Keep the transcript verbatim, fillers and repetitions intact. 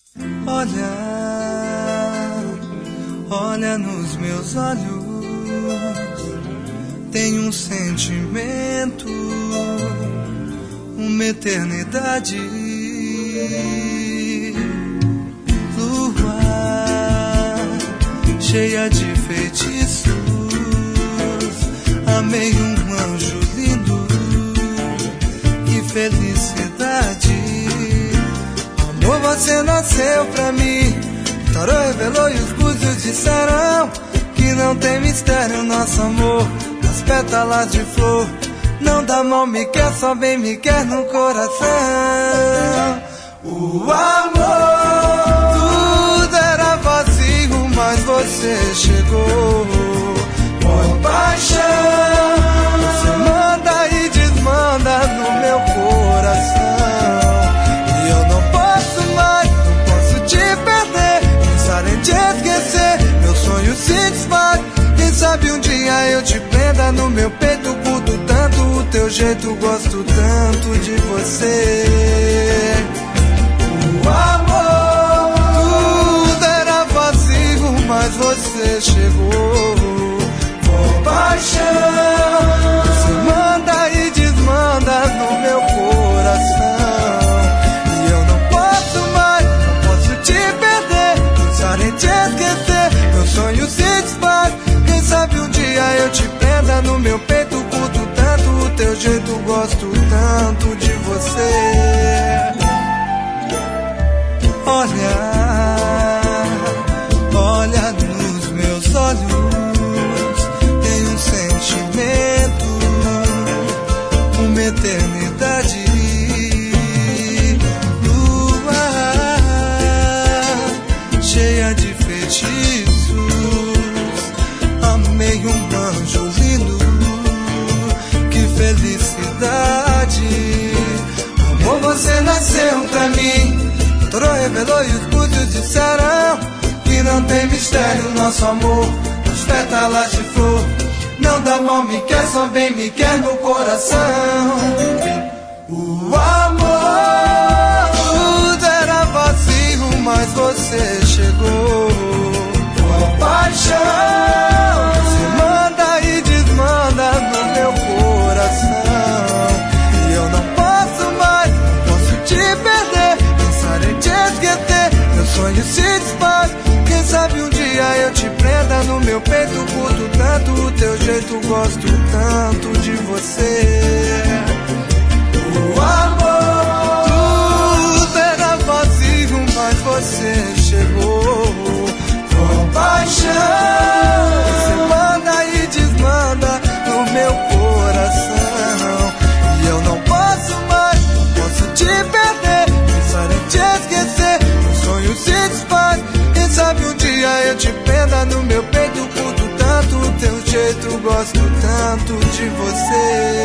Olha, olha nos meus olhos, tem um sentimento, uma eternidade. Lua cheia de feitiços, amei um anjo lindo, que felicidade. Amor, você nasceu pra mim, o tarô revelou e os búzios disseram que não tem mistério nosso amor. As pétalas de flor, não dá mal, me quer, só bem me quer no coração. O amor, tudo era vazio, mas você chegou. Com paixão, você manda e desmanda no meu coração. E eu não posso mais, não posso te perder. Pensar em te esquecer, meu sonho se desfaz. Quem sabe um dia eu te prenda no meu peito, curto tanto o teu jeito, gosto tanto de você. O amor, tudo era vazio, mas você chegou. Com paixão, você manda e desmanda no meu coração. E eu não posso mais, não posso te perder. Pensar em te esquecer, meu sonho se desfaz. Quem sabe um dia eu te prenda no meu peito, curto tanto o teu jeito, gosto tanto de você. Olha, olha nos meus olhos, tem um sentimento, uma eternidade. Lua cheia de feitiços, amei um anjo lindo, que felicidade. Amor, você nasceu pra mim, o tarô revelou e os búzios disseram que não tem mistério nosso amor. As pétalas de flor, não dá mal, me quer, só bem me quer no coração. O amor, tudo era vazio, mas você chegou. Com paixão, você manda e desmanda no meu coração. E eu não posso mais, não posso te perder. Pensar em te esquecer, meu sonho se desfaz. Quem sabe um dia eu te prenda no meu peito, curto tanto o teu jeito, gosto tanto de você. O amor, tudo era vazio, mas você chegou. Com paixão, você manda e desmanda no meu coração. E eu não posso mais, não posso te perder. Pensar em te esquecer, meu sonho se desfaz. Quem sabe um dia eu te prenda no meu peito, curto tanto o teu jeito, gosto tanto de você.